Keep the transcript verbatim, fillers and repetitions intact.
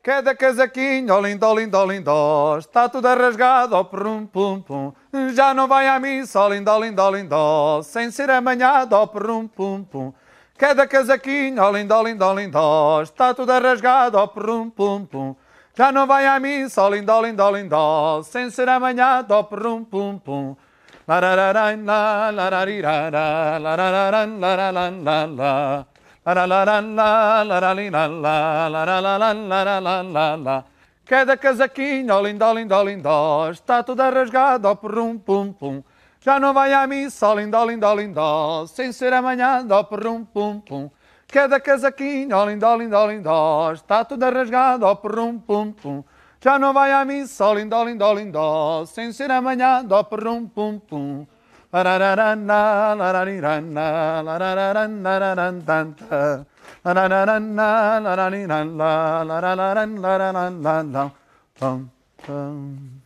Cada casaquinho, ó lindo, ó lindo, ó lindo, está tudo rasgado, ó prum, pum, pum. Já não vai à missa, ó lindo, ó lindo, ó lindo, sem ser amanhado, ó prum, pum, pum. Cada casaquinho, ó lindo, ó lindo, ó lindo, está tudo rasgado, ó prum, pum, pum. Já não vai à missa, ó lindo, ó lindo, ó lindo, sem ser amanhado, ó prum, pum, pum. Larararan, la, lararirara, larararan, laralan, la, la. Cada casaquinho, ó lindo, ó lindo, ó lindo, está tudo rasgado, ó pum, pum, pum. Já não vai à missa, ó lindo, ó lindo, ó lindo, sem ser amanhã, ó pum, pum, pum. Cada casaquinho, ó lindo, ó lindo, ó lindo, está tudo rasgado, ó pum, pum, pum. Já não vai à missa, ó lindo, ó lindo, ó lindo, sem ser amanhã, ó pum, pum, pum. Larararana, lararirana, larararan, lararan, tanta. Larararana, larariran, la, larararan, lararan, la, la. Pum, pum.